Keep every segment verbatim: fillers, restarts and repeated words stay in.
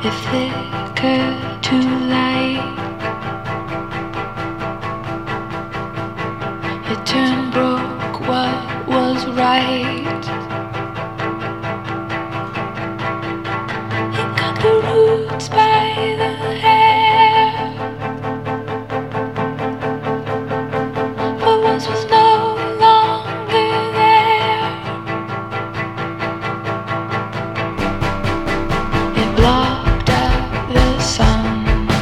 thicker to light. It turned broke what was right. It got the roots by the hair. What once was no longer there. It blocked out the sun.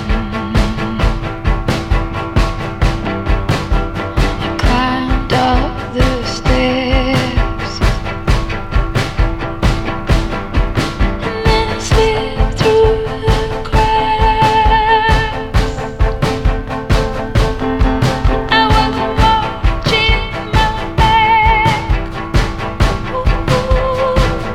It climbed up the stairs and then it slipped through the cracks. I wasn't watching my back. Ooh.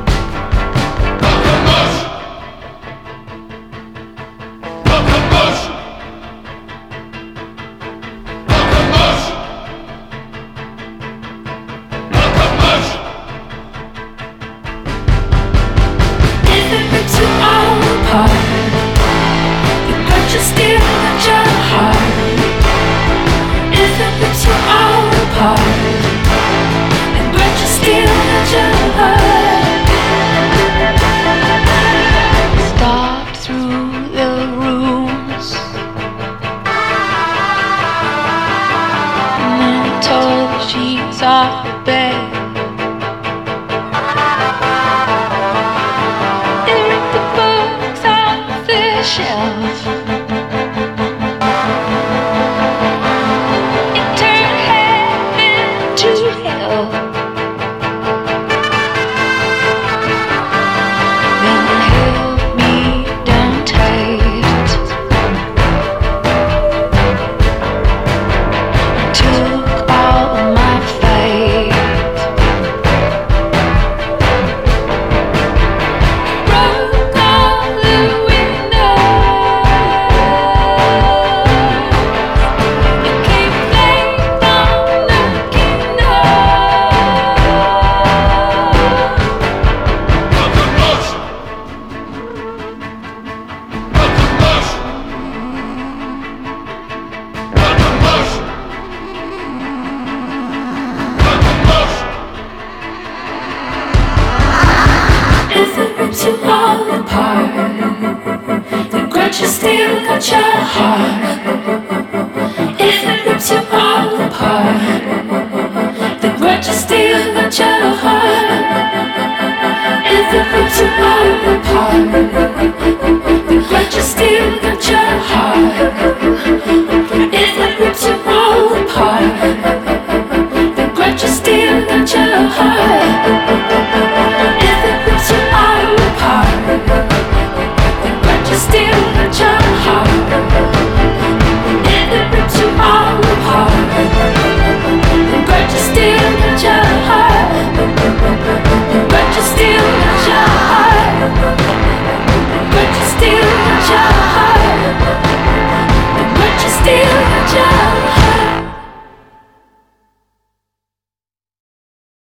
If it rips you all apart, the grudge is still at your heart. If it rips you all apart, the grudge is still at your heart. Stalked through the rooms and then tore the sheets off the bed. It ripped the books off the shelf. It turned heaven to hell. Then it held me down tight. Took all of my fight. Broke all the windows. It came flame from the kingdom. If it rips you all apart, the grudge has still got your heart.